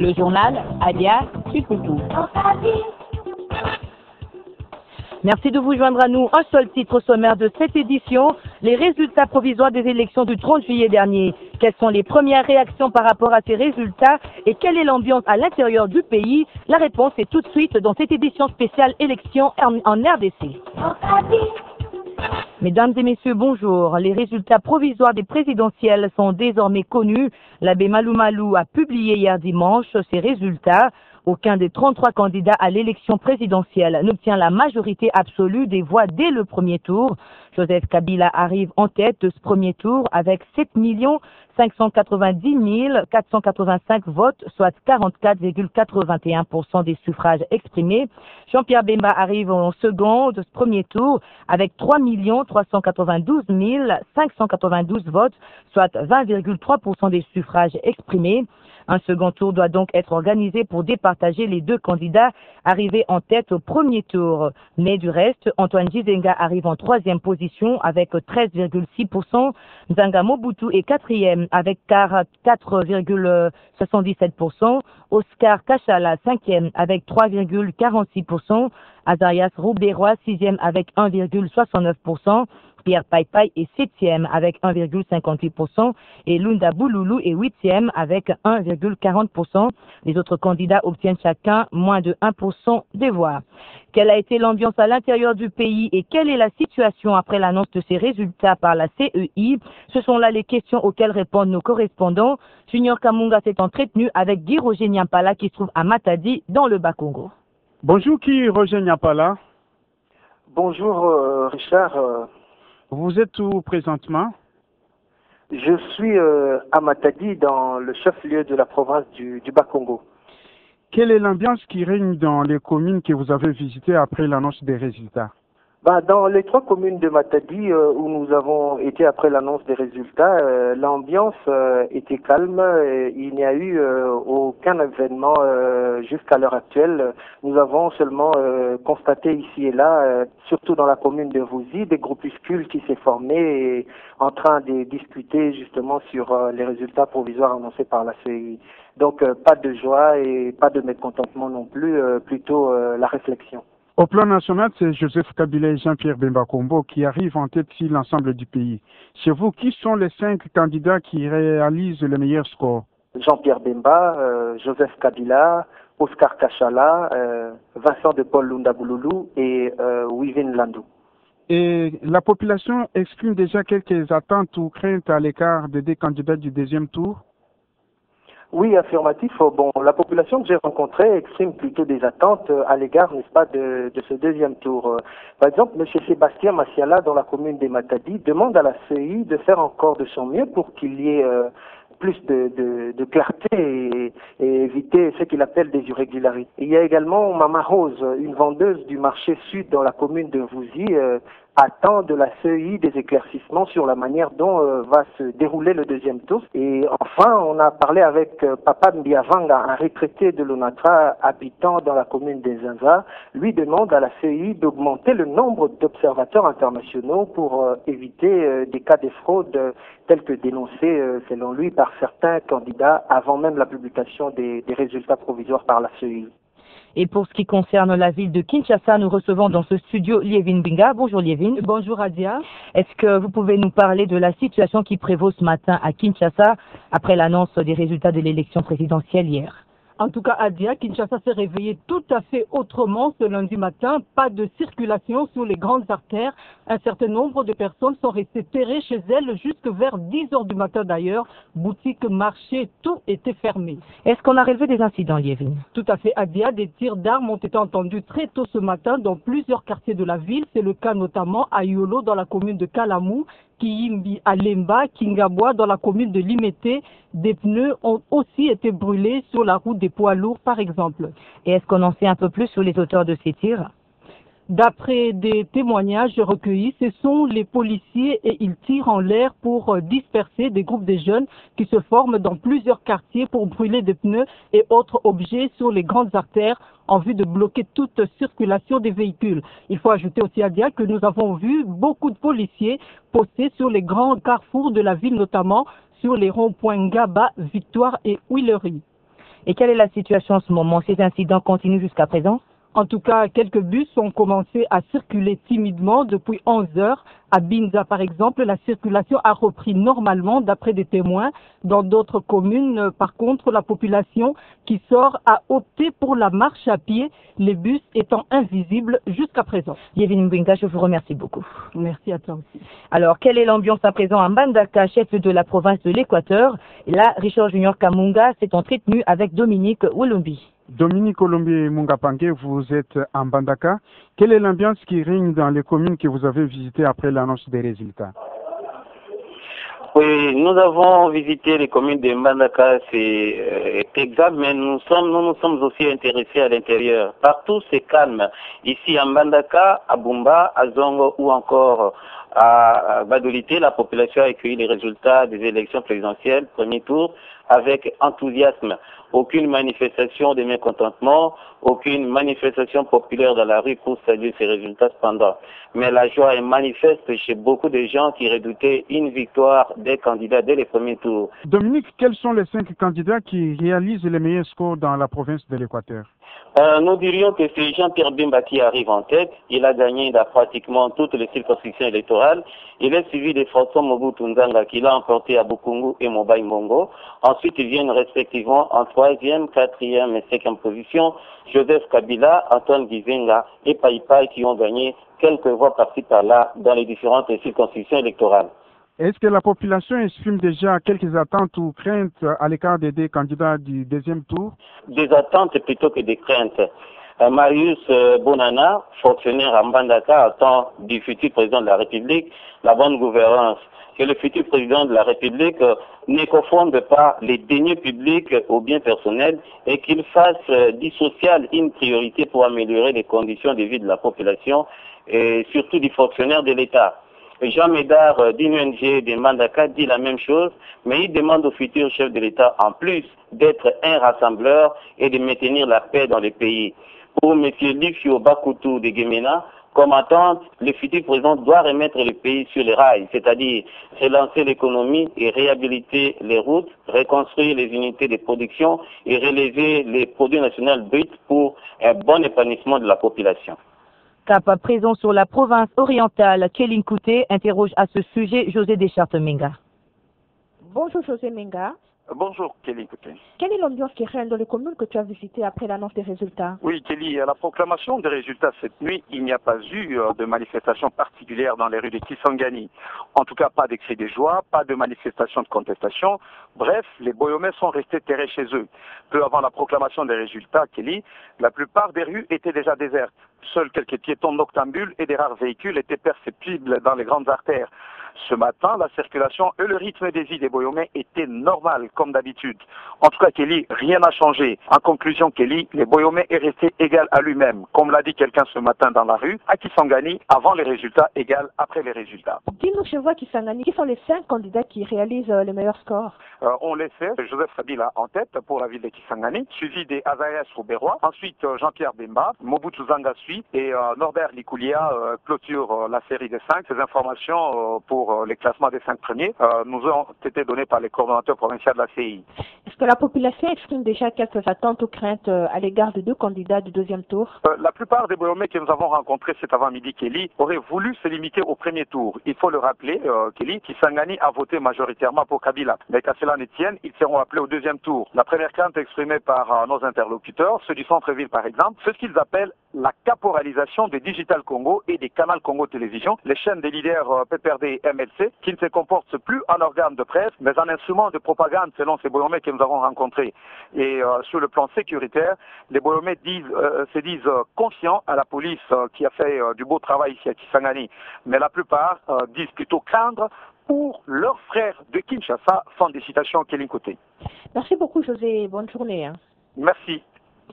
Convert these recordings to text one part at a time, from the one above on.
Le journal Adia Kikutu. Merci de vous joindre à nous. Un seul titre au sommaire de cette édition, les résultats provisoires des élections du 30 juillet dernier. Quelles sont les premières réactions par rapport à ces résultats et quelle est l'ambiance à l'intérieur du pays? La réponse est tout de suite dans cette édition spéciale élections en RDC. Mesdames et messieurs, bonjour. Les résultats provisoires des présidentielles sont désormais connus. L'abbé Malou Malou a publié hier dimanche ces résultats. Aucun des 33 candidats à l'élection présidentielle n'obtient la majorité absolue des voix dès le premier tour. Joseph Kabila arrive en tête de ce premier tour avec 7 590 485 votes, soit 44,81% des suffrages exprimés. Jean-Pierre Bemba arrive en second de ce premier tour avec 3 392 592 votes, soit 20,3% des suffrages exprimés. Un second tour doit donc être organisé pour départager les deux candidats arrivés en tête au premier tour. Mais du reste, Antoine Gizenga arrive en troisième position avec 13,6%. Nzanga Mobutu est quatrième avec 4,77%. Oscar Kachala cinquième avec 3,46%. Azarias Rouberois sixième avec 1,69%. Pierre Paipai est septième avec 1,58% et Lunda Bouloulou est huitième avec 1,40%. Les autres candidats obtiennent chacun moins de 1% des voix. Quelle a été l'ambiance à l'intérieur du pays et quelle est la situation après l'annonce de ces résultats par la CEI? Ce sont là les questions auxquelles répondent nos correspondants. Junior Kamunga s'est entretenu avec Guy Roger Nyampala qui se trouve à Matadi dans le Bas-Congo. Bonjour Guy Roger Nyampala. Bonjour Richard. Vous êtes où présentement? Je suis à Matadi, dans le chef-lieu de la province du Bas-Congo. Quelle est l'ambiance qui règne dans les communes que vous avez visitées après l'annonce des résultats? Dans les trois communes de Matadi où nous avons été après l'annonce des résultats, l'ambiance était calme. Il n'y a eu aucun événement jusqu'à l'heure actuelle. Nous avons seulement constaté ici et là, surtout dans la commune de Vouzi, des groupuscules qui s'est formé et en train de discuter justement sur les résultats provisoires annoncés par la CEI. Donc pas de joie et pas de mécontentement non plus, plutôt la réflexion. Au plan national, c'est Joseph Kabila et Jean-Pierre Bemba Kombo qui arrivent en tête sur l'ensemble du pays. Chez vous, qui sont les 5 candidats qui réalisent le meilleur score? Jean-Pierre Bemba, Joseph Kabila, Oscar Kachala, Vincent de Paul Lunda Bouloulou et Wivin Landou. Et la population exprime déjà quelques attentes ou craintes à l'écart des deux candidats du deuxième tour? Oui, affirmatif. Bon, la population que j'ai rencontrée exprime plutôt des attentes à l'égard, n'est-ce pas, de ce deuxième tour. Par exemple, M. Sébastien Massiala, dans la commune des Matadi, demande à la CEI de faire encore de son mieux pour qu'il y ait plus de clarté et éviter ce qu'il appelle des irrégularités. Il y a également Mama Rose, une vendeuse du marché sud dans la commune de Vouzi, attend de la CEI des éclaircissements sur la manière dont va se dérouler le deuxième tour. Et enfin, on a parlé avec Papa Mbiavanga, un retraité de l'ONATRA habitant dans la commune des Zinza. Lui demande à la CEI d'augmenter le nombre d'observateurs internationaux pour éviter des cas de fraude tels que dénoncés, selon lui, par certains candidats avant même la publication des résultats provisoires par la CEI. Et pour ce qui concerne la ville de Kinshasa, nous recevons dans ce studio Lievin Binga. Bonjour Lievin. Bonjour Adia. Est-ce que vous pouvez nous parler de la situation qui prévaut ce matin à Kinshasa après l'annonce des résultats de l'élection présidentielle hier? En tout cas, Adia, Kinshasa s'est réveillé tout à fait autrement ce lundi matin. Pas de circulation sur les grandes artères. Un certain nombre de personnes sont restées terrées chez elles jusque vers 10 heures du matin d'ailleurs. Boutiques, marchés, tout était fermé. Est-ce qu'on a relevé des incidents, Lievin? Tout à fait, Adia. Des tirs d'armes ont été entendus très tôt ce matin dans plusieurs quartiers de la ville. C'est le cas notamment à Yolo dans la commune de Kalamou, Kiyimbi à Lemba, Kingabwa dans la commune de Limete. Des pneus ont aussi été brûlés sur la route des poids lourds par exemple. Et est-ce qu'on en sait un peu plus sur les auteurs de ces tirs? D'après des témoignages recueillis, ce sont les policiers et ils tirent en l'air pour disperser des groupes de jeunes qui se forment dans plusieurs quartiers pour brûler des pneus et autres objets sur les grandes artères en vue de bloquer toute circulation des véhicules. Il faut ajouter aussi à dire que nous avons vu beaucoup de policiers postés sur les grands carrefours de la ville, notamment sur les ronds-points Gaba, Victoire et Huilery. Et quelle est la situation en ce moment? Ces incidents continuent jusqu'à présent? En tout cas, quelques bus ont commencé à circuler timidement depuis 11 heures. À Binza, par exemple, la circulation a repris normalement d'après des témoins. Dans d'autres communes, par contre, la population qui sort a opté pour la marche à pied, les bus étant invisibles jusqu'à présent. Yevine Mbinga, je vous remercie beaucoup. Merci à toi aussi. Alors, quelle est l'ambiance à présent à Mbandaka, chef de la province de l'Équateur? Et là, Richard Junior Kamunga s'est entretenu avec Dominique Wolombi. Dominique Olombi Mungapangue, vous êtes à Mbandaka. Quelle est l'ambiance qui règne dans les communes que vous avez visitées après l'annonce des résultats? Oui, nous avons visité les communes de Mbandaka, c'est exact, mais nous nous sommes aussi intéressés à l'intérieur. Partout, c'est calme. Ici, à Mbandaka, à Bumba, à Zongo ou encore à Badolité, la population a accueilli les résultats des élections présidentielles, premier tour, avec enthousiasme. Aucune manifestation de mécontentement, aucune manifestation populaire dans la rue pour saluer ces résultats cependant. Mais la joie est manifeste chez beaucoup de gens qui redoutaient une victoire des candidats dès les premiers tours. Dominique, quels sont les 5 candidats qui réalisent les meilleurs scores dans la province de l'Équateur? Nous dirions que c'est Jean-Pierre Bemba qui arrive en tête. Il a gagné dans pratiquement toutes les circonscriptions électorales. Il est suivi de François Mobutu Nzanga qui l'a emporté à Bukungu et Mobai Mongo. Ensuite, ils viennent respectivement en 3e, 4e et 5e position Joseph Kabila, Antoine Gizenga et Paipai qui ont gagné quelques voix par-ci par-là dans les différentes circonscriptions électorales. Est-ce que la population exprime déjà quelques attentes ou craintes à l'égard des 2 candidats du deuxième tour? Des attentes plutôt que des craintes. Marius Bonana, fonctionnaire à Mbandaka, attend du futur président de la République la bonne gouvernance. Que le futur président de la République ne confonde pas les deniers publics aux biens personnels et qu'il fasse du social une priorité pour améliorer les conditions de vie de la population et surtout du fonctionnaire de l'État. Jean Médard d'une ONG de Mbandaka dit la même chose, mais il demande au futur chef de l'État en plus d'être un rassembleur et de maintenir la paix dans le pays. Pour M. Lifio Bakutu de Gemena, comme attente, le futur président doit remettre le pays sur les rails, c'est-à-dire relancer l'économie et réhabiliter les routes, reconstruire les unités de production et relever les produits nationaux bruts pour un bon épanouissement de la population. Cap à présent sur la province orientale, Kéline Kouté interroge à ce sujet José Deschartes-Menga. Bonjour José Menga. Bonjour Kelly. Quelle est l'ambiance qui règne dans les communes que tu as visitées après l'annonce des résultats? Oui Kelly, à la proclamation des résultats cette nuit, il n'y a pas eu de manifestation particulière dans les rues de Kisangani. En tout cas, pas de cris de joie, pas de manifestation de contestation. Bref, les Boyomais sont restés terrés chez eux. Peu avant la proclamation des résultats, Kelly, la plupart des rues étaient déjà désertes. Seuls quelques piétons noctambules et des rares véhicules étaient perceptibles dans les grandes artères. Ce matin, la circulation et le rythme des vies des Boyomais étaient normales, comme d'habitude. En tout cas, Kelly, rien n'a changé. En conclusion, Kelly, les Boyomais est resté égal à lui-même. Comme l'a dit quelqu'un ce matin dans la rue, à Kisangani, avant les résultats, égal après les résultats. Dis-nous chez vous à Kisangani, qui sont les 5 candidats qui réalisent les meilleurs scores? On les sait, Joseph Kabila en tête pour la ville de Kisangani, suivi des Azarias Rouberois, ensuite Jean-Pierre Bemba, Mobutu Nzanga suit et Norbert Likoulia clôture la série des 5. Ces informations pour les classements des 5 premiers nous ont été données par les coordonnateurs provinciaux de la CI. Est-ce que la population exprime déjà quelques attentes ou craintes à l'égard de 2 candidats du deuxième tour? La plupart des Boyomais que nous avons rencontrés cet avant-midi, Kelly, auraient voulu se limiter au premier tour. Il faut le rappeler, Kelly, Kisangani a voté majoritairement pour Kabila. Mais qu'à cela ne tienne, ils seront appelés au deuxième tour. La première crainte exprimée par nos interlocuteurs, ceux du centre-ville par exemple, c'est ce qu'ils appellent la caporalisation de Digital Congo et des Canal Congo Télévision, les chaînes des leaders PPRD et MLC, qui ne se comportent plus en organe de presse, mais en instrument de propagande selon ces Boyomais que nous avons rencontrés. Et sur le plan sécuritaire, les Boyomais se disent confiants à la police qui a fait du beau travail ici à Kisangani. Mais la plupart disent plutôt craindre pour leurs frères de Kinshasa, fin des citations Kéline Kouté. Merci beaucoup José, bonne journée. Merci.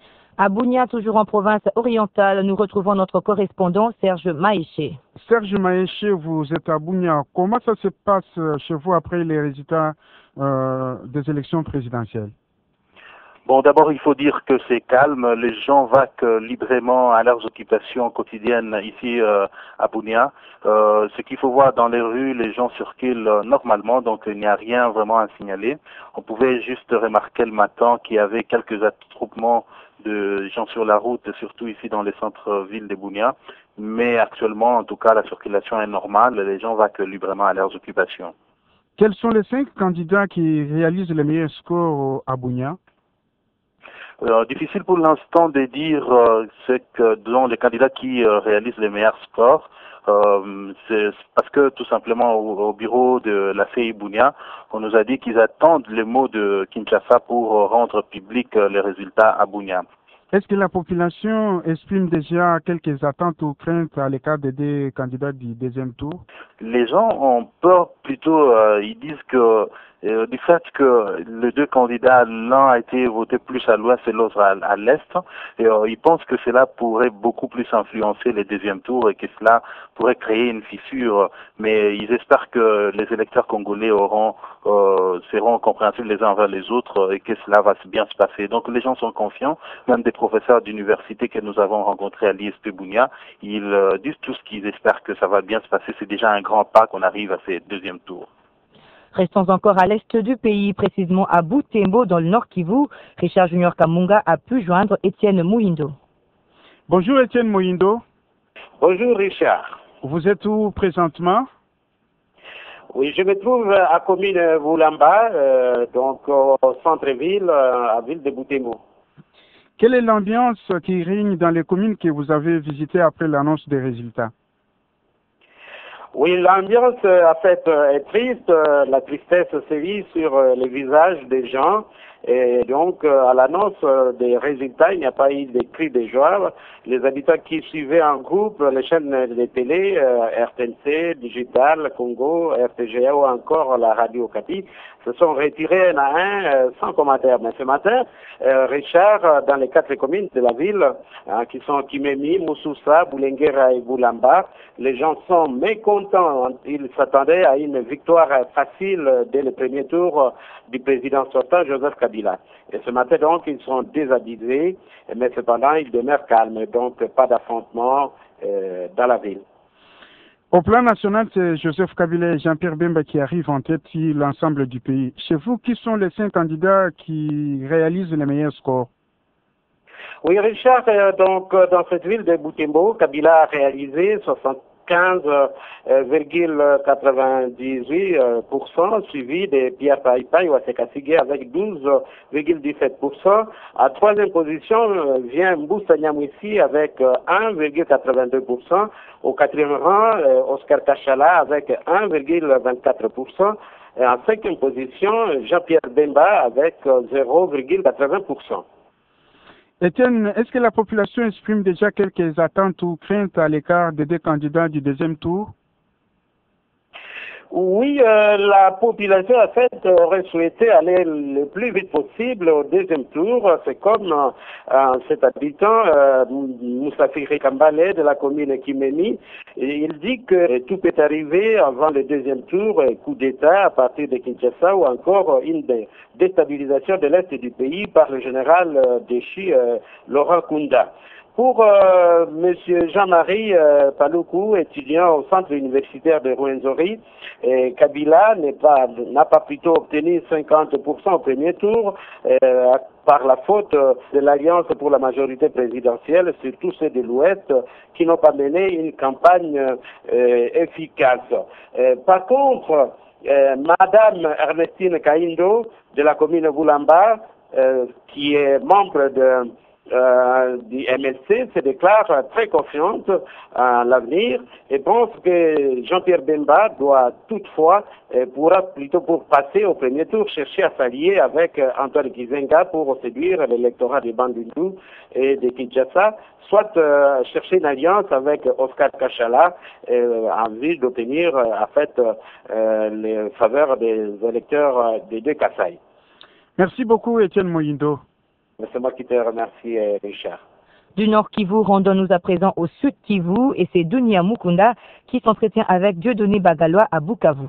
À Bunia, toujours en province orientale, nous retrouvons notre correspondant Serge Maéché. Serge Maéché, vous êtes à Bunia. Comment ça se passe chez vous après les résultats des élections présidentielles? Bon, d'abord, il faut dire que c'est calme. Les gens vaquent librement à leurs occupations quotidiennes ici à Bunia. Ce qu'il faut voir dans les rues, les gens circulent normalement, donc il n'y a rien vraiment à signaler. On pouvait juste remarquer le matin qu'il y avait quelques attroupements de gens sur la route, surtout ici dans les centres-villes de Bunia. Mais actuellement, en tout cas, la circulation est normale. Les gens vaquent librement à leurs occupations. Quels sont les 5 candidats qui réalisent les meilleurs scores à Bunia? Difficile pour l'instant de dire c'est que dont les candidats qui réalisent les meilleurs scores. C'est parce que tout simplement au bureau de la CI Bunia, on nous a dit qu'ils attendent les mots de Kinshasa pour rendre public les résultats à Bunia. Est-ce que la population exprime déjà quelques attentes ou craintes à l'écart des 2 candidats du deuxième tour? Les gens ont peur plutôt, ils disent que du fait que les 2 candidats, l'un a été voté plus à l'ouest et l'autre à l'est, et ils pensent que cela pourrait beaucoup plus influencer les deuxièmes tours et que cela pourrait créer une fissure. Mais ils espèrent que les électeurs congolais seront compréhensifs les uns envers les autres et que cela va bien se passer. Donc les gens sont confiants, même des professeurs d'université que nous avons rencontrés à l'ISP Bunia, ils disent tous qu'ils espèrent que ça va bien se passer. C'est déjà un grand pas qu'on arrive à ces deuxièmes tours. Restons encore à l'est du pays, précisément à Butembo, dans le Nord Kivu. Richard Junior Kamunga a pu joindre Étienne Mouindo. Bonjour Étienne Mouindo. Bonjour Richard. Vous êtes où présentement? Oui, je me trouve à commune Boulamba, donc au centre-ville, à ville de Butembo. Quelle est l'ambiance qui règne dans les communes que vous avez visitées après l'annonce des résultats? Oui, l'ambiance en fait est triste, la tristesse sévit sur les visages des gens et donc à l'annonce des résultats, il n'y a pas eu de cris de joie. Les habitants qui suivaient en groupe les chaînes de télé, RTNC, Digital, Congo, RTGA ou encore la radio Okapi, se sont retirés un à un sans commentaire. Mais ce matin, Richard, dans les 4 communes de la ville, qui sont Kimemi, Moussoussa, Boulenguera et Boulamba, les gens sont mécontents. Ils s'attendaient à une victoire facile dès le premier tour du président sortant, Joseph Kabila. Et ce matin, donc, ils sont désabusés, mais cependant, ils demeurent calmes. Donc, pas d'affrontement dans la ville. Au plan national, c'est Joseph Kabila et Jean-Pierre Bemba qui arrivent en tête sur l'ensemble du pays. Chez vous, qui sont les 5 candidats qui réalisent les meilleurs scores? Oui, Richard, donc dans cette ville de Butembo, Kabila a réalisé 75,98%, suivi de Pierre Paipai Wasekasige avec 12,17%. À 3e position vient Mboussa Nyamwisi avec 1,82%. Au 4e rang, Oscar Kachala avec 1,24%. Et en 5e position, Jean-Pierre Bemba avec 0,80%. Étienne, est-ce que la population exprime déjà quelques attentes ou craintes à l'écart des 2 candidats du deuxième tour? Oui, la population, en fait, aurait souhaité aller le plus vite possible au deuxième tour. C'est comme cet habitant, Moussafiri Kambale, de la commune Kimemi. Il dit que tout peut arriver avant le deuxième tour, coup d'État à partir de Kinshasa ou encore une déstabilisation de l'Est du pays par le général déchu Laurent Kunda. Pour M. Jean-Marie Paloukou, étudiant au centre universitaire de Rwenzori, Kabila n'a pas plutôt obtenu 50% au premier tour par la faute de l'Alliance pour la majorité présidentielle, surtout ceux de l'Ouest, qui n'ont pas mené une campagne efficace. Par contre, Madame Ernestine Kaindo, de la commune Boulamba, qui est membre du MLC, se déclare très confiante à l'avenir et pense que Jean-Pierre Bemba doit toutefois, pourra plutôt pour passer au premier tour, chercher à s'allier avec Antoine Gizenga pour séduire l'électorat de Bandundu et de Kinshasa, soit chercher une alliance avec Oscar Kachala en vue d'obtenir en fait les faveurs des électeurs des 2 Kasaï. Merci beaucoup Étienne Moyindo. C'est moi qui te remercie, Richard. Du Nord Kivu, rendons-nous à présent au Sud Kivu et c'est Dunia Mukunda qui s'entretient avec Dieudonné Bagalois à Bukavu.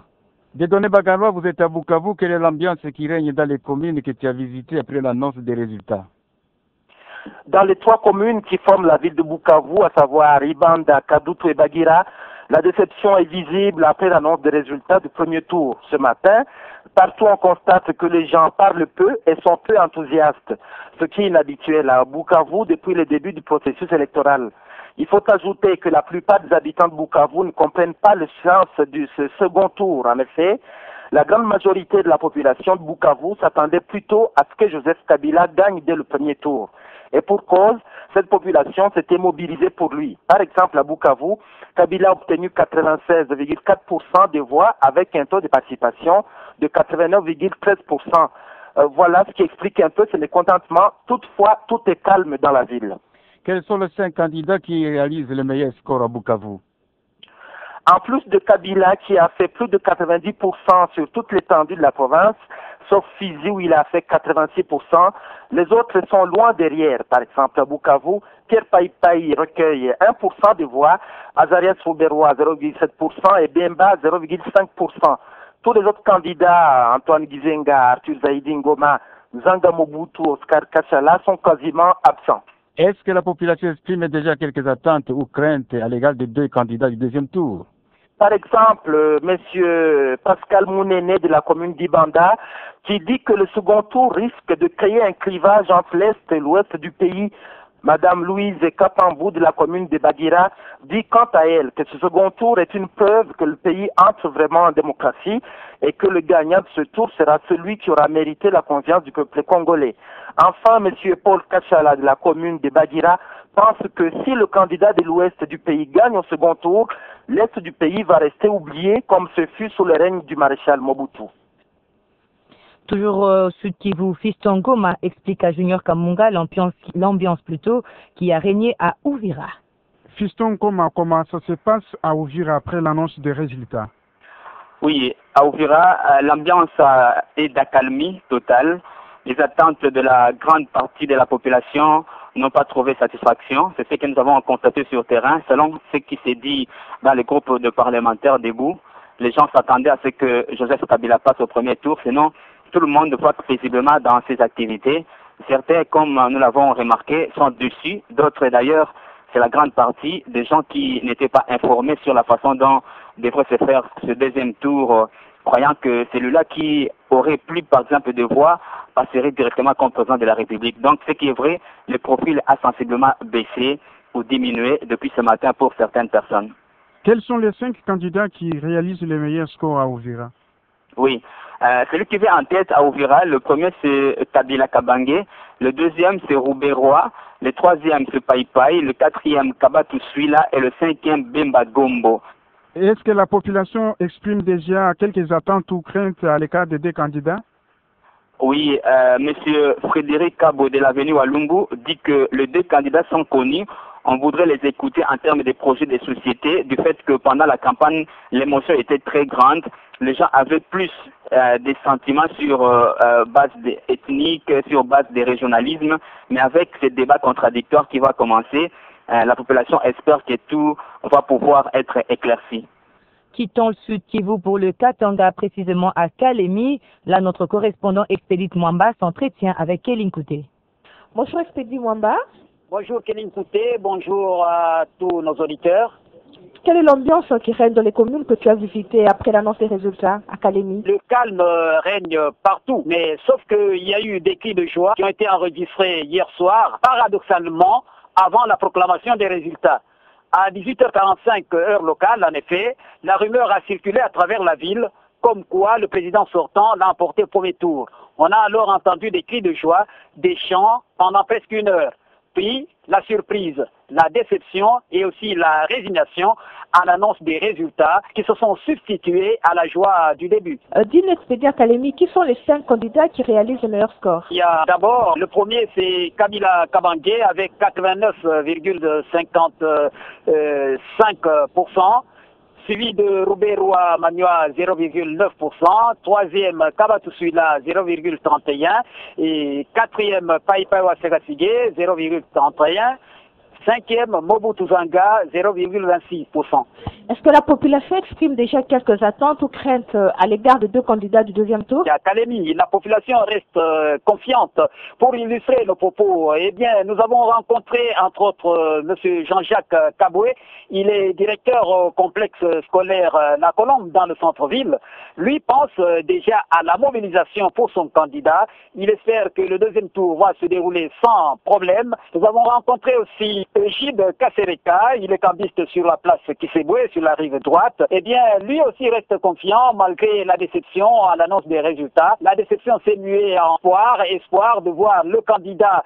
Dieudonné Bagalwa, vous êtes à Bukavu. Quelle est l'ambiance qui règne dans les communes que tu as visitées après l'annonce des résultats? Dans les 3 communes qui forment la ville de Bukavu, à savoir Ibanda, Kadutu et Bagira, la déception est visible après l'annonce des résultats du premier tour. Ce matin, partout on constate que les gens parlent peu et sont peu enthousiastes, ce qui est inhabituel à Bukavu depuis le début du processus électoral. Il faut ajouter que la plupart des habitants de Bukavu ne comprennent pas le sens de ce second tour. En effet, la grande majorité de la population de Bukavu s'attendait plutôt à ce que Joseph Kabila gagne dès le premier tour. Et pour cause, cette population s'était mobilisée pour lui. Par exemple, à Bukavu, Kabila a obtenu 96,4% des voix avec un taux de participation de 89,13%. Voilà ce qui explique un peu ce mécontentement. Toutefois, tout est calme dans la ville. Quels sont les 5 candidats qui réalisent le meilleur score à Bukavu? En plus de Kabila qui a fait plus de 90% sur toute l'étendue de la province, sauf Fizi où il a fait 86%, les autres sont loin derrière. Par exemple, à Bukavu, Pierre Paipai recueille 1% des voix, Azarias Rouberois 0,7% et Bemba 0,5%. Tous les autres candidats, Antoine Gizenga, Arthur Zaidi Ngoma, Zanga Mobutu, Oscar Kachala, sont quasiment absents. Est-ce que la population exprime déjà quelques attentes ou craintes à l'égard des 2 candidats du deuxième tour? Par exemple, M. Pascal Mounene de la commune d'Ibanda, qui dit que le second tour risque de créer un clivage entre l'Est et l'Ouest du pays. Madame Louise Kapambou de la commune de Bagira dit quant à elle que ce second tour est une preuve que le pays entre vraiment en démocratie et que le gagnant de ce tour sera celui qui aura mérité la confiance du peuple congolais. Enfin, M. Paul Kachala de la commune de Bagira pense que si le candidat de l'ouest du pays gagne au second tour, l'est du pays va rester oublié comme ce fut sous le règne du maréchal Mobutu. Toujours au Sud Kivu, Fiston Ngoma explique à Junior Kamunga l'ambiance plutôt qui a régné à Uvira. Fiston Ngoma, comment ça se passe à Uvira après l'annonce des résultats? Oui, à Uvira, l'ambiance est d'accalmie totale. Les attentes de la grande partie de la population n'ont pas trouvé satisfaction. C'est ce que nous avons constaté sur le terrain. Selon ce qui s'est dit dans les groupes de parlementaires debout, les gens s'attendaient à ce que Joseph Kabila passe au premier tour, sinon tout le monde vote paisiblement dans ses activités. Certains, comme nous l'avons remarqué, sont dessus. D'autres, d'ailleurs, c'est la grande partie des gens qui n'étaient pas informés sur la façon dont devrait se faire ce deuxième tour, croyant que celui-là qui aurait plus, par exemple, de voix, passerait directement comme président de la République. Donc, ce qui est vrai, le profil a sensiblement baissé ou diminué depuis ce matin pour certaines personnes. Quels sont les 5 candidats qui réalisent les meilleurs scores à Uvira? Oui. Celui qui vient en tête à Uvira, le premier c'est Kabila Kabange, le deuxième c'est Rouberois, le troisième c'est Paipai, le quatrième Kabatou Suila et le 5e Bemba Gombo. Est-ce que la population exprime déjà quelques attentes ou craintes à l'écart des 2 candidats? Oui, Monsieur Frédéric Cabo de l'avenue Walumbu dit que les 2 candidats sont connus. On voudrait les écouter en termes des projets des sociétés, du fait que pendant la campagne, l'émotion était très grande. Les gens avaient plus des sentiments sur base ethnique, sur base des régionalismes, mais avec ce débat contradictoire qui va commencer, la population espère que tout va pouvoir être éclairci. Quittons le Sud Kivu pour le Katanga, précisément à Kalemi. Là, notre correspondant Expédite Mwamba s'entretient avec Kéline Kouté. Bonjour Expédite Mwamba. Bonjour Kéline Kouté, bonjour à tous nos auditeurs. Quelle est l'ambiance qui règne dans les communes que tu as visitées après l'annonce des résultats à Kalemi? Le calme règne partout, mais sauf qu'il y a eu des cris de joie qui ont été enregistrés hier soir, paradoxalement, avant la proclamation des résultats. À 18h45 heure locale, en effet, la rumeur a circulé à travers la ville, comme quoi le président sortant l'a emporté au premier tour. On a alors entendu des cris de joie, des chants pendant presque 1 heure. Puis, la surprise, la déception et aussi la résignation à l'annonce des résultats qui se sont substitués à la joie du début. Dis-nous, Expédient Kalemi, qui sont les 5 candidats qui réalisent le meilleur score? Il y a d'abord, le premier c'est Kabila Kabange avec 89,55%. Suivi de Rouberois Manoua 0,9%, troisième Kabatou Suila 0,31% et quatrième Paipawa Segasigé 0,31%, Cinquième, Mobutu Zanga, 0,26%. Est-ce que la population exprime déjà quelques attentes ou craintes à l'égard des deux candidats du deuxième tour? À Kalemi, la population reste confiante. Pour illustrer nos propos, eh bien, nous avons rencontré entre autres M. Jean-Jacques Kaboué. Il est directeur au complexe scolaire La Colombe dans le centre-ville. Lui pense déjà à la mobilisation pour son candidat. Il espère que le deuxième tour va se dérouler sans problème. Nous avons rencontré aussi Gide Kassereka. Il est cambiste sur la place Kisseboué, sur la rive droite. Eh bien, lui aussi reste confiant malgré la déception à l'annonce des résultats. La déception s'est muée en espoir de voir le candidat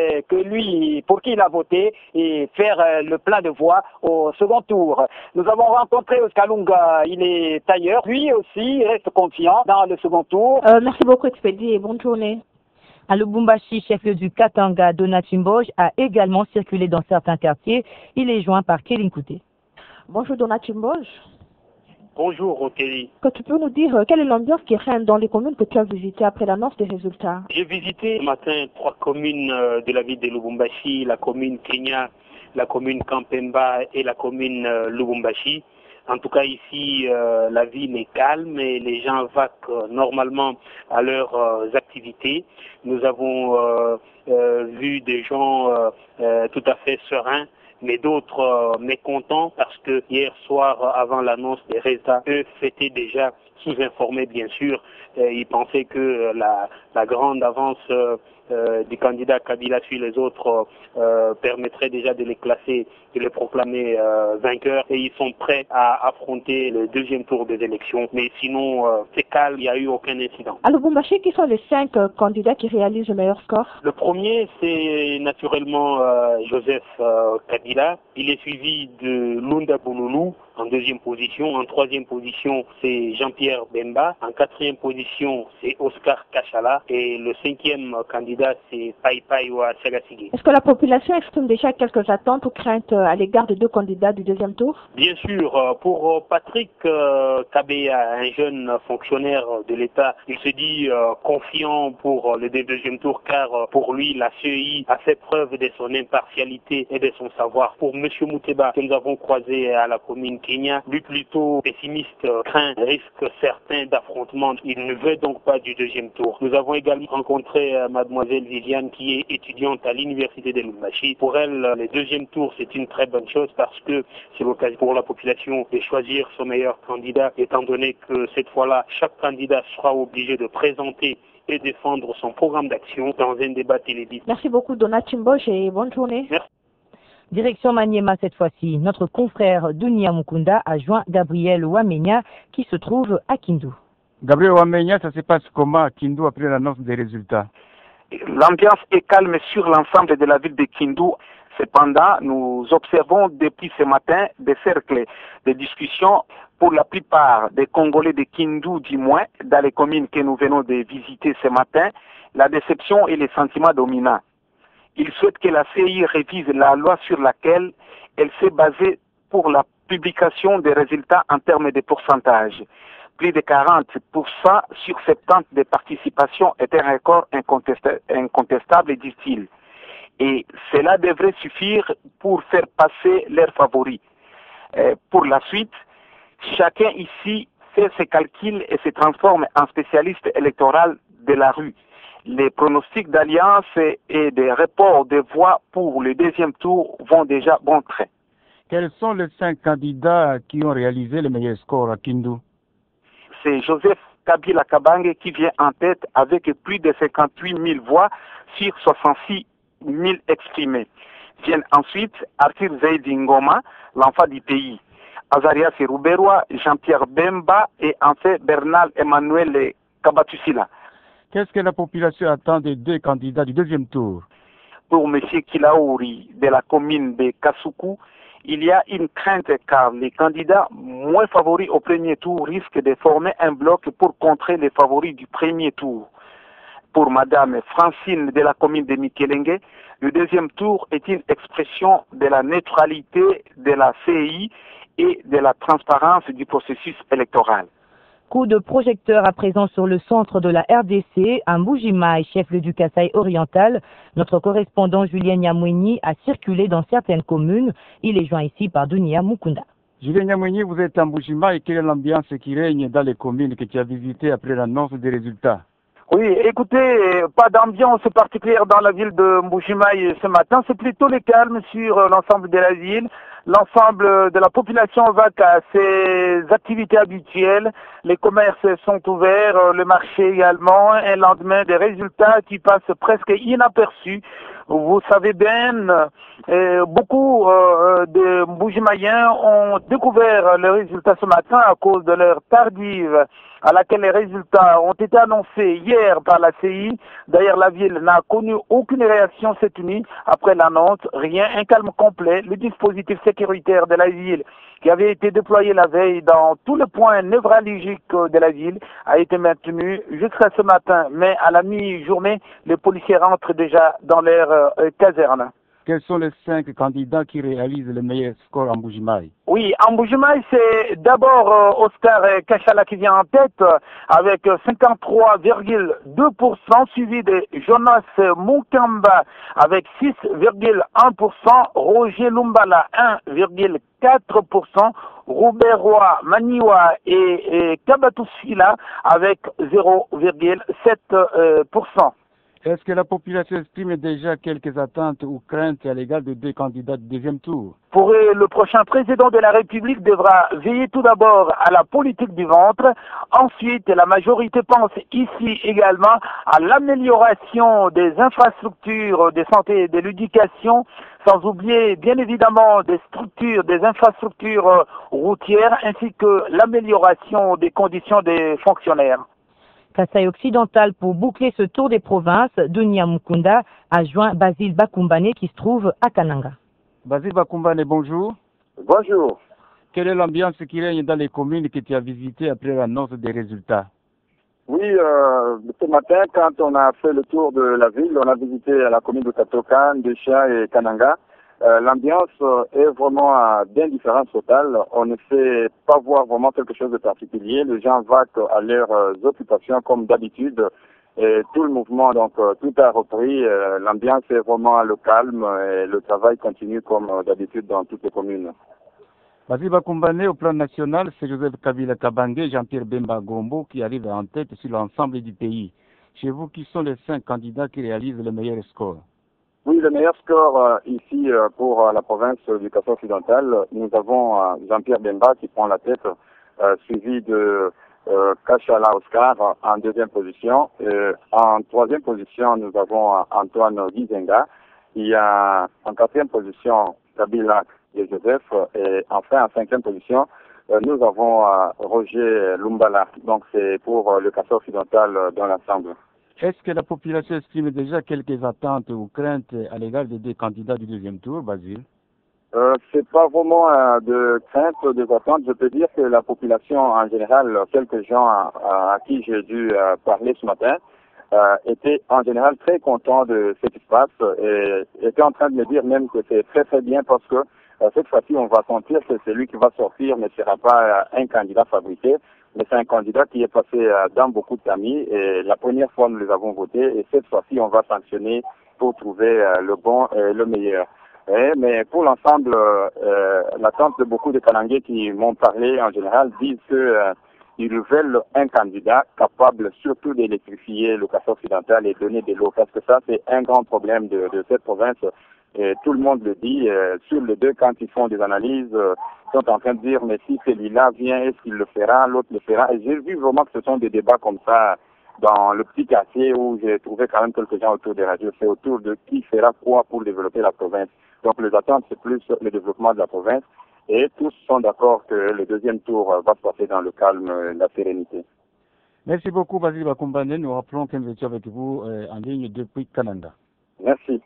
pour qui il a voté et faire le plein de voix au second tour. Nous avons rencontré Oskalunga, il est tailleur. Lui aussi reste confiant dans le second tour. Merci beaucoup Expédie et bonne journée. À Lubumbashi, chef-lieu du Katanga, Donatimboge a également circulé dans certains quartiers. Il est joint par Kéline Kouté. Bonjour Donatimboge. Bonjour Oteli. Que tu peux nous dire quelle est l'ambiance qui règne dans les communes que tu as visitées après l'annonce des résultats? J'ai visité ce matin 3 communes de la ville de Lubumbashi, la commune Kenya, la commune Kampemba et la commune Lubumbashi. En tout cas ici, la ville est calme et les gens vaquent normalement à leurs activités. Nous avons vu des gens tout à fait sereins, mais d'autres mécontents parce que hier soir, avant l'annonce des résultats, eux étaient déjà sous-informés bien sûr. Ils pensaient que la grande avance du candidat Kabila sur les autres permettrait déjà de les classer, de les proclamer vainqueurs, et ils sont prêts à affronter le deuxième tour des élections. Mais sinon, c'est calme, il n'y a eu aucun incident. À Lubumbashi, qui sont les 5 candidats qui réalisent le meilleur score? Le premier, c'est naturellement Joseph Kabila. Il est suivi de Lunda Bouloulou en deuxième position. En troisième position, c'est Jean-Pierre Bemba. En quatrième position, c'est Oscar Kachala. Et le cinquième candidat, c'est Paipaïwa Sagasigui. Est-ce que la population exprime déjà quelques attentes ou craintes à l'égard des deux candidats du deuxième tour? Bien sûr. Pour Patrick Kabea, un jeune fonctionnaire de l'État, il se dit confiant pour le deuxième tour car pour lui, la CEI a fait preuve de son impartialité et de son savoir. Pour M. Mouteba, que nous avons croisé à la commune Kenya, lui plutôt pessimiste, craint risque certain d'affrontement. Il ne veut donc pas du deuxième tour. Nous avons également rencontré mademoiselle Viviane qui est étudiante à l'université de Lubumbashi. Pour elle, le deuxième tour, c'est une très bonne chose parce que c'est l'occasion pour la population de choisir son meilleur candidat, étant donné que cette fois-là, chaque candidat sera obligé de présenter et défendre son programme d'action dans un débat télévisé. Merci beaucoup Donatimboge et bonne journée. Merci. Direction Maniema cette fois-ci. Notre confrère Dunia Mukunda a joint Gabriel Wamenya qui se trouve à Kindu. Gabriel Wamenya, ça se passe comment à Kindu après l'annonce des résultats? L'ambiance est calme sur l'ensemble de la ville de Kindu. Cependant, nous observons depuis ce matin des cercles de discussion pour la plupart des Congolais de Kindu, du moins, dans les communes que nous venons de visiter ce matin, la déception et les sentiments dominants. Ils souhaitent que la CEI révise la loi sur laquelle elle s'est basée pour la publication des résultats en termes de pourcentage. Plus de 40% sur 70 de participation est un record incontestable, dit-il. Et cela devrait suffire pour faire passer leurs favoris. Pour la suite, chacun ici fait ses calculs et se transforme en spécialiste électoral de la rue. Les pronostics d'alliance et des reports de voix pour le deuxième tour vont déjà bon train. Quels sont les 5 candidats qui ont réalisé le meilleur score à Kindu? C'est Joseph Kabila Kabange qui vient en tête avec plus de 58 000 voix sur 66 000 exprimées. Viennent ensuite Arthur Zaidi Ngoma, l'enfant du pays, Azarias Ruberwa, Jean-Pierre Bemba et enfin Bernal Emmanuel Kabatusila. Qu'est-ce que la population attend des 2 candidats du deuxième tour? Pour M. Kilaouri de la commune de Kasuku, il y a une crainte car les candidats moins favoris au premier tour risquent de former un bloc pour contrer les favoris du premier tour. Pour Madame Francine de la commune de Mikelenge, le deuxième tour est une expression de la neutralité de la CEI et de la transparence du processus électoral. Coup de projecteur à présent sur le centre de la RDC, à Mbujimaï, chef-lieu du Kasaï oriental. Notre correspondant Julien Nyamweni a circulé dans certaines communes. Il est joint ici par Dunia Mukunda. Julien Nyamweni, vous êtes à Mbujimaï. Quelle est l'ambiance qui règne dans les communes que tu as visitées après l'annonce des résultats? Oui, écoutez, pas d'ambiance particulière dans la ville de Mbujimaï ce matin. C'est plutôt le calme sur l'ensemble de la ville. L'ensemble de la population va à ses activités habituelles. Les commerces sont ouverts, le marché également. Un lendemain des résultats qui passent presque inaperçus. Vous savez bien, beaucoup de Mbujimaïens ont découvert les résultats ce matin à cause de l'heure tardive à laquelle les résultats ont été annoncés hier par la CI. D'ailleurs, la ville n'a connu aucune réaction cette nuit après l'annonce. Rien, un calme complet. Le dispositif sécuritaire de la ville qui avait été déployé la veille dans tous les points névralgiques de la ville a été maintenu jusqu'à ce matin. Mais à la mi-journée, les policiers rentrent déjà dans leur caserne. Quels sont les 5 candidats qui réalisent le meilleur score en Mbujimaï? Oui, en Mbujimaï, c'est d'abord Oscar Kachala qui vient en tête avec 53,2%, suivi de Jonas Mukamba avec 6,1%, Roger Lumbala 1,4%, Robert Roy, Maniwa et Kabatusila avec 0,7%. Est-ce que la population exprime déjà quelques attentes ou craintes à l'égard de 2 candidats du deuxième tour? Pour le prochain président de la République devra veiller tout d'abord à la politique du ventre. Ensuite, la majorité pense ici également à l'amélioration des infrastructures de santé et de l'éducation, sans oublier bien évidemment des infrastructures routières ainsi que l'amélioration des conditions des fonctionnaires. Kasaï occidental, pour boucler ce tour des provinces, Dunia Mukunda a joint Basile Bakumbane qui se trouve à Kananga. Basile Bakumbane, bonjour. Bonjour. Quelle est l'ambiance qui règne dans les communes que tu as visitées après l'annonce des résultats? Oui, ce matin, quand on a fait le tour de la ville, on a visité la commune de Katokan, Desha et Kananga. L'ambiance est vraiment d'indifférence totale. On ne fait pas voir vraiment quelque chose de particulier. Les gens vaquent à leurs occupations comme d'habitude. Et tout le mouvement, donc tout a repris. L'ambiance est vraiment le calme et le travail continue comme d'habitude dans toutes les communes. Basile Bakumbane, au plan national, c'est Joseph Kabila Kabange, Jean-Pierre Bemba Gombo qui arrivent en tête sur l'ensemble du pays. Chez vous, qui sont les 5 candidats qui réalisent le meilleur score? Oui, le meilleur score ici pour la province du Kasaï occidental, nous avons Jean-Pierre Bemba qui prend la tête, suivi de Kachala Oscar en 2e position. En 3e position, nous avons Antoine Gizenga. Il y a en 4e position Kabila et Joseph. Et enfin, en 5e position, nous avons Roger Lumbala. Donc c'est pour le Kasaï occidental dans l'ensemble. Est-ce que la population exprime déjà quelques attentes ou craintes à l'égard des 2 candidats du deuxième tour, Basile? C'est pas vraiment de crainte, des attentes. Je peux dire que la population en général, quelques gens à qui j'ai dû parler ce matin, étaient en général très contents de ce qui se passe et étaient en train de me dire même que c'est très très bien parce que cette fois-ci on va sentir que celui qui va sortir ne sera pas un candidat fabriqué, mais c'est un candidat qui est passé dans beaucoup de tamis et la première fois nous les avons votés et cette fois-ci on va sanctionner pour trouver le bon et le meilleur. Mais pour l'ensemble, l'attente de beaucoup de Kanangais qui m'ont parlé en général disent que ils veulent un candidat capable surtout d'électrifier le Kasaï occidental et donner de l'eau parce que ça c'est un grand problème de cette province. Et tout le monde le dit, sur les 2, quand ils font des analyses, sont en train de dire, mais si celui-là vient, est-ce qu'il le fera, l'autre le fera. Et j'ai vu vraiment que ce sont des débats comme ça dans le petit quartier où j'ai trouvé quand même quelques gens autour des radios. C'est autour de qui fera quoi pour développer la province. Donc les attentes, c'est plus le développement de la province. Et tous sont d'accord que le deuxième tour va se passer dans le calme et la sérénité. Merci beaucoup, Basile Bakumbane. Nous rappelons que nous étions avec vous en ligne depuis Kananga. Merci.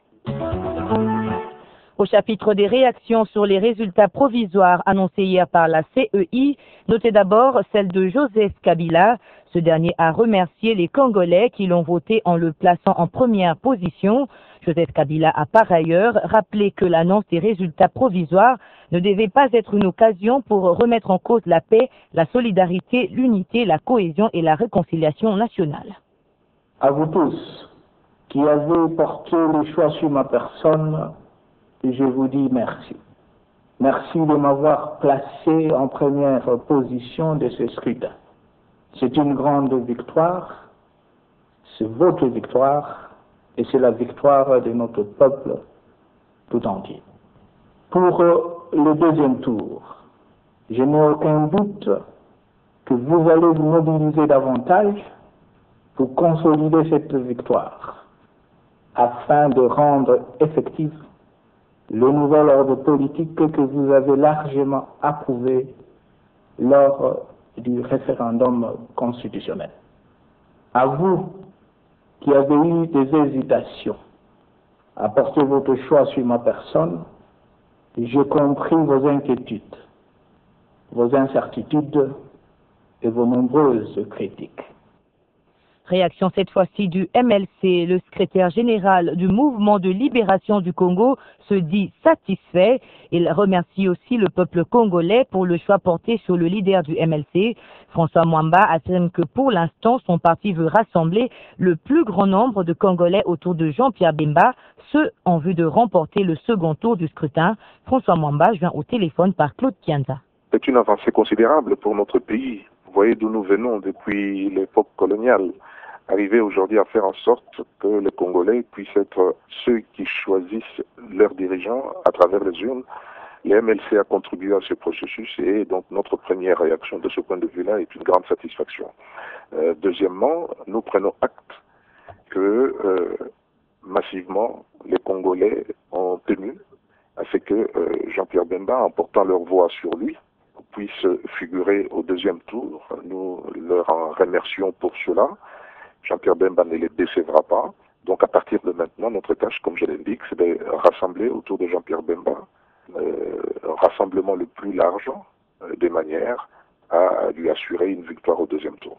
Au chapitre des réactions sur les résultats provisoires annoncés hier par la CEI, notez d'abord celle de Joseph Kabila. Ce dernier a remercié les Congolais qui l'ont voté en le plaçant en première position. Joseph Kabila a par ailleurs rappelé que l'annonce des résultats provisoires ne devait pas être une occasion pour remettre en cause la paix, la solidarité, l'unité, la cohésion et la réconciliation nationale. À vous tous qui avez porté le choix sur ma personne, je vous dis merci. Merci de m'avoir placé en première position de ce scrutin. C'est une grande victoire, c'est votre victoire et c'est la victoire de notre peuple tout entier. Pour le deuxième tour, je n'ai aucun doute que vous allez vous mobiliser davantage pour consolider cette victoire afin de rendre effectif le nouvel ordre politique que vous avez largement approuvé lors du référendum constitutionnel. À vous qui avez eu des hésitations à porter votre choix sur ma personne, j'ai compris vos inquiétudes, vos incertitudes et vos nombreuses critiques. Réaction cette fois-ci du MLC. Le secrétaire général du mouvement de libération du Congo se dit satisfait. Il remercie aussi le peuple congolais pour le choix porté sur le leader du MLC. François Mwamba affirme que pour l'instant, son parti veut rassembler le plus grand nombre de Congolais autour de Jean-Pierre Bemba, ce en vue de remporter le second tour du scrutin. François Mwamba joint au téléphone par Claude Kianza. C'est une avancée considérable pour notre pays. Vous voyez d'où nous venons depuis l'époque coloniale. Arriver aujourd'hui à faire en sorte que les Congolais puissent être ceux qui choisissent leurs dirigeants à travers les urnes. Le MLC a contribué à ce processus et donc notre première réaction de ce point de vue-là est une grande satisfaction. Deuxièmement, nous prenons acte que massivement les Congolais ont tenu à ce que Jean-Pierre Bemba, en portant leur voix sur lui, puisse figurer au deuxième tour. Nous leur en remercions pour cela. Jean-Pierre Bemba ne les décevra pas. Donc à partir de maintenant, notre tâche, comme je l'indique, c'est de rassembler autour de Jean-Pierre Bemba un rassemblement le plus large, de manière à lui assurer une victoire au deuxième tour.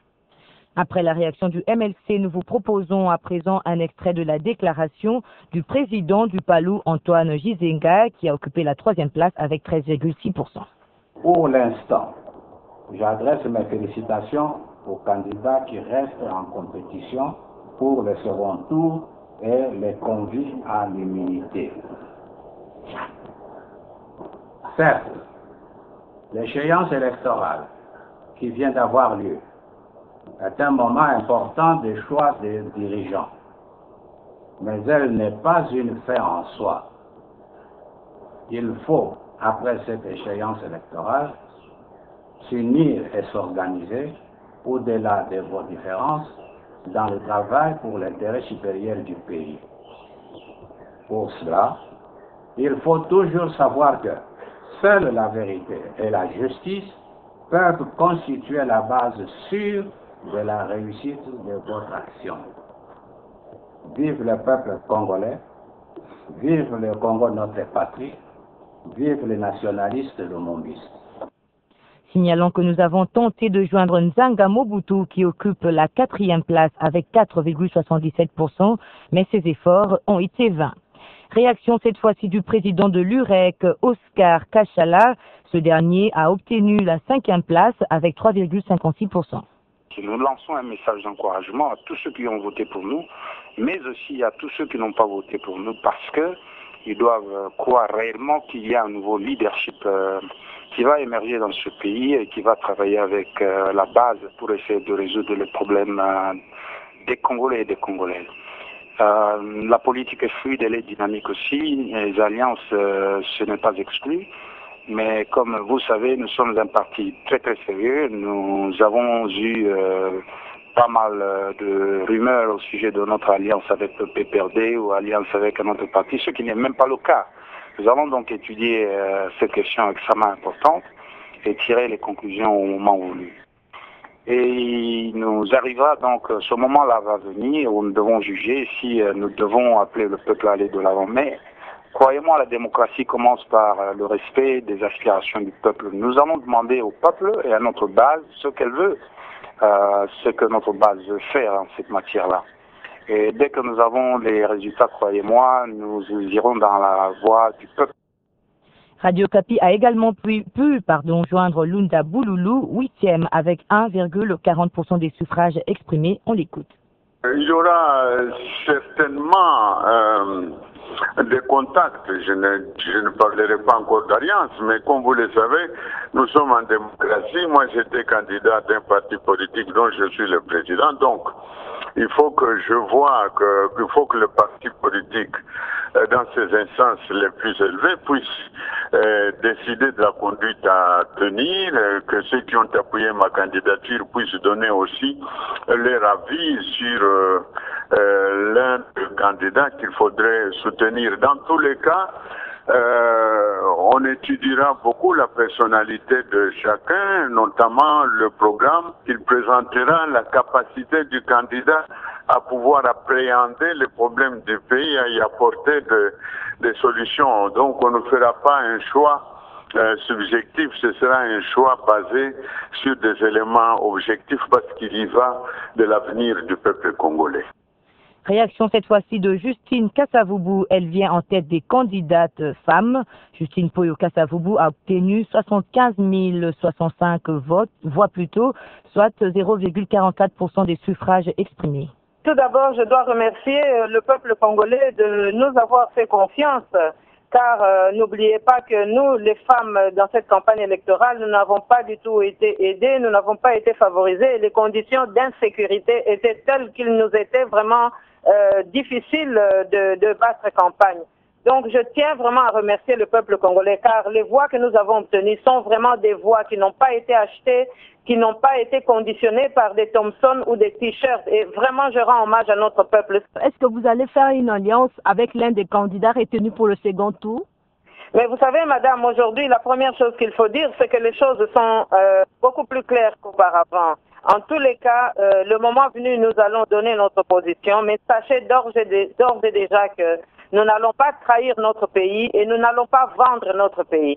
Après la réaction du MLC, nous vous proposons à présent un extrait de la déclaration du président du PALU, Antoine Gizenga, qui a occupé la 3e place avec 13,6%. Pour l'instant, j'adresse mes félicitations aux candidats qui restent en compétition pour le second tour et les convie à l'humilité. Certes, l'échéance électorale qui vient d'avoir lieu est un moment important des choix des dirigeants, mais elle n'est pas une fin en soi. Il faut, après cette échéance électorale, s'unir et s'organiser au-delà de vos différences dans le travail pour l'intérêt supérieur du pays. Pour cela, il faut toujours savoir que seule la vérité et la justice peuvent constituer la base sûre de la réussite de votre action. Vive le peuple congolais, vive le Congo notre patrie, vive les nationalistes lumumbistes. Signalons que nous avons tenté de joindre Nzanga Mobutu qui occupe la 4e place avec 4,77%, mais ses efforts ont été vains. Réaction cette fois-ci du président de l'UREC, Oscar Kachala. Ce dernier a obtenu la 5e place avec 3,56%. Nous lançons un message d'encouragement à tous ceux qui ont voté pour nous, mais aussi à tous ceux qui n'ont pas voté pour nous, parce qu'ils doivent croire réellement qu'il y a un nouveau leadership qui va émerger dans ce pays et qui va travailler avec la base pour essayer de résoudre les problèmes des Congolais et des Congolaises. La politique est fluide, elle est dynamique aussi, les alliances, ce n'est pas exclu. Mais comme vous savez, nous sommes un parti très très sérieux. Nous avons eu pas mal de rumeurs au sujet de notre alliance avec le PPRD ou alliance avec un autre parti, ce qui n'est même pas le cas. Nous allons donc étudier cette question extrêmement importante et tirer les conclusions au moment voulu. Et il nous arrivera donc, ce moment-là va venir où nous devons juger si nous devons appeler le peuple à aller de l'avant. Mais croyez-moi, la démocratie commence par le respect des aspirations du peuple. Nous allons demander au peuple et à notre base ce qu'elle veut. ce que notre base veut faire en cette matière-là. Et dès que nous avons les résultats, croyez-moi, nous irons dans la voie du peuple. Radio Kapi a également pu joindre Lunda Bouloulou, 8e, avec 1,40% des suffrages exprimés. On l'écoute. Il y aura certainement des contacts. Je ne parlerai pas encore d'alliance, mais comme vous le savez, nous sommes en démocratie. Moi, j'étais candidat d'un parti politique dont je suis le président. Donc, il faut que je vois qu'il faut que le parti politique, dans ses instances les plus élevées, puisse décider de la conduite à tenir, que ceux qui ont appuyé ma candidature puissent donner aussi leur avis sur l'un des candidats qu'il faudrait soutenir. Dans tous les cas, on étudiera beaucoup la personnalité de chacun, notamment le programme qu'il présentera, la capacité du candidat à pouvoir appréhender les problèmes du pays et y apporter des solutions. Donc on ne fera pas un choix subjectif, ce sera un choix basé sur des éléments objectifs parce qu'il y va de l'avenir du peuple congolais. Réaction cette fois-ci de Justine Kassavubu. Elle vient en tête des candidates femmes. Justine Poyo Kassavubu a obtenu 75 065 voix plutôt, soit 0,44% des suffrages exprimés. Tout d'abord, je dois remercier le peuple congolais de nous avoir fait confiance, car n'oubliez pas que nous, les femmes, dans cette campagne électorale, nous n'avons pas du tout été aidées, nous n'avons pas été favorisées. Les conditions d'insécurité étaient telles qu'il nous était vraiment difficile de battre campagne. Donc je tiens vraiment à remercier le peuple congolais, car les voix que nous avons obtenues sont vraiment des voix qui n'ont pas été achetées, qui n'ont pas été conditionnées par des Thompson ou des t-shirts. Et vraiment, je rends hommage à notre peuple. Est-ce que vous allez faire une alliance avec l'un des candidats retenus pour le second tour? Mais vous savez, madame, aujourd'hui, la première chose qu'il faut dire, c'est que les choses sont beaucoup plus claires qu'auparavant. En tous les cas, le moment venu, nous allons donner notre position, mais sachez d'ores et déjà que nous n'allons pas trahir notre pays et nous n'allons pas vendre notre pays.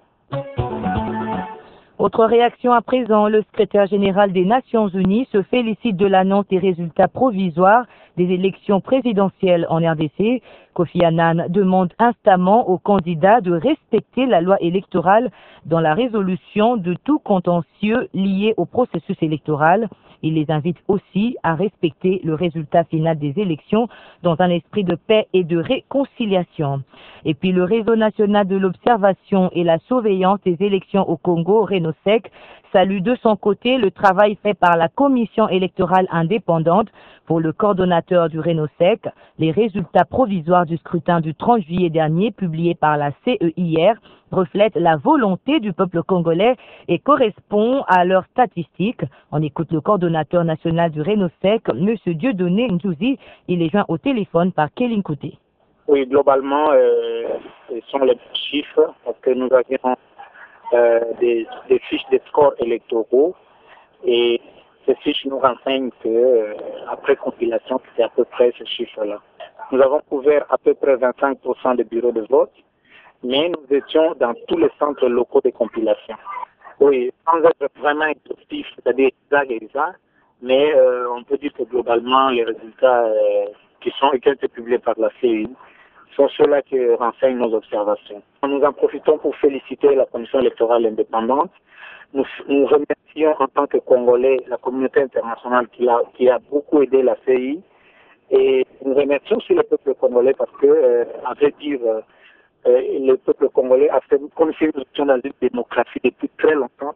Autre réaction à présent, le secrétaire général des Nations Unies se félicite de l'annonce des résultats provisoires des élections présidentielles en RDC. Kofi Annan demande instamment aux candidats de respecter la loi électorale dans la résolution de tout contentieux lié au processus électoral. Il les invite aussi à respecter le résultat final des élections dans un esprit de paix et de réconciliation. Et puis le réseau national de l'observation et la surveillance des élections au Congo, RENOSEC, salue de son côté le travail fait par la commission électorale indépendante. Pour le coordonnateur du RENOSEC, les résultats provisoires du scrutin du 30 juillet dernier, publiés par la CE hier, reflètent la volonté du peuple congolais et correspondent à leurs statistiques. On écoute le coordonnateur national du RENOSEC, M. Dieudonné Ndjouzi. Il est joint au téléphone par Kéline Kouté. Oui, globalement, ce sont les chiffres parce que nous avions des fiches de scores électoraux et ces fiches nous renseignent que après compilation, c'est à peu près ce chiffre-là. Nous avons couvert à peu près 25% des bureaux de vote, mais nous étions dans tous les centres locaux de compilation. Oui, sans être vraiment exhaustif, c'est-à-dire exact, mais on peut dire que globalement, les résultats qui ont été publiés par la CEI sont ceux-là qui renseignent nos observations. Nous en profitons pour féliciter la Commission électorale indépendante. Nous remercions en tant que Congolais la communauté internationale qui a beaucoup aidé la CEI. Et nous remercions aussi le peuple congolais parce que, à vrai dire, le peuple congolais a fait comme si nous étions dans une démocratie depuis très longtemps.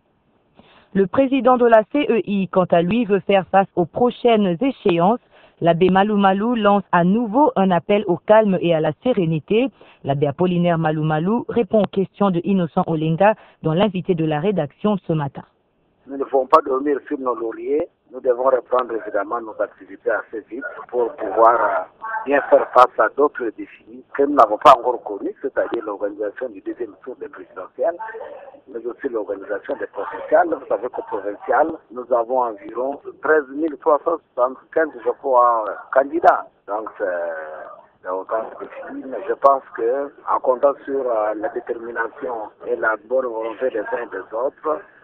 Le président de la CEI, quant à lui, veut faire face aux prochaines échéances. L'abbé Malou Malou lance à nouveau un appel au calme et à la sérénité. L'abbé Apollinaire Malou Malou répond aux questions de Innocent Olenga, dont l'invité de la rédaction ce matin. Nous ne pouvons pas dormir sur nos lauriers. Nous devons reprendre évidemment nos activités assez vite pour pouvoir bien faire face à d'autres défis que nous n'avons pas encore connus, c'est-à-dire l'organisation du deuxième tour des présidentielles, mais aussi l'organisation des provinciales. Vous savez qu'au provincial, nous avons environ 13 375 candidats. Donc c'est autant de défis, mais je pense que en comptant sur la détermination et la bonne volonté des uns et des autres,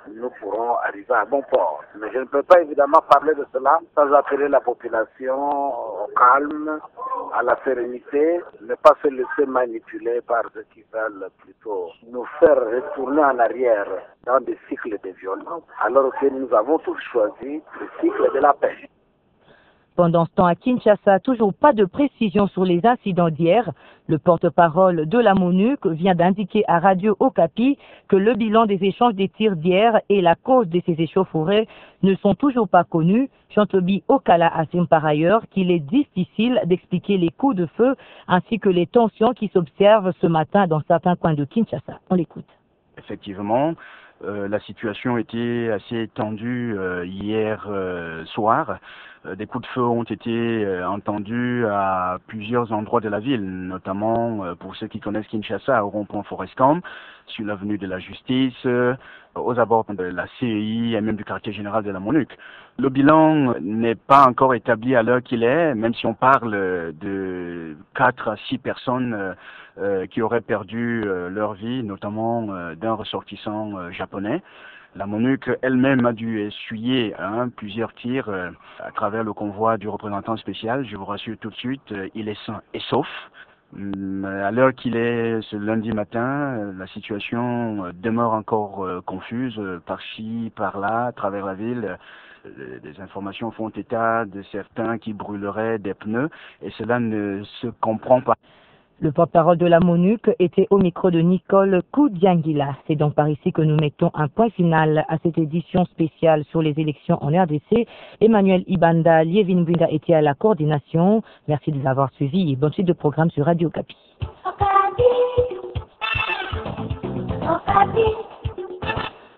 nous pourrons arriver à bon port. Mais je ne peux pas évidemment parler de cela sans appeler la population au calme, à la sérénité, ne pas se laisser manipuler par ceux qui veulent plutôt nous faire retourner en arrière dans des cycles de violence, alors que nous avons tous choisi le cycle de la paix. Pendant ce temps, à Kinshasa, toujours pas de précision sur les incidents d'hier. Le porte-parole de la MONUC vient d'indiquer à Radio Okapi que le bilan des échanges des tirs d'hier et la cause de ces échauffourées ne sont toujours pas connus. Chantobi Okala affirme par ailleurs qu'il est difficile d'expliquer les coups de feu ainsi que les tensions qui s'observent ce matin dans certains coins de Kinshasa. On l'écoute. Effectivement, la situation était assez tendue hier soir. Des coups de feu ont été entendus à plusieurs endroits de la ville, notamment pour ceux qui connaissent Kinshasa, au rond-point Forestcamp, sur l'avenue de la Justice, aux abords de la CEI et même du quartier général de la MONUC. Le bilan n'est pas encore établi à l'heure qu'il est, même si on parle de 4 à 6 personnes qui auraient perdu leur vie, notamment d'un ressortissant japonais. La MONUC elle-même a dû essuyer plusieurs tirs à travers le convoi du représentant spécial. Je vous rassure tout de suite, il est sain et sauf. À l'heure qu'il est ce lundi matin, la situation demeure encore confuse, par-ci, par-là, à travers la ville. Des informations font état de certains qui brûleraient des pneus et cela ne se comprend pas. Le porte-parole de la MONUC était au micro de Nicole Koudiangila. C'est donc par ici que nous mettons un point final à cette édition spéciale sur les élections en RDC. Emmanuel Ibanda, Lievin Bwinga était à la coordination. Merci de nous avoir suivis et bonne suite de programme sur Radio Okapi.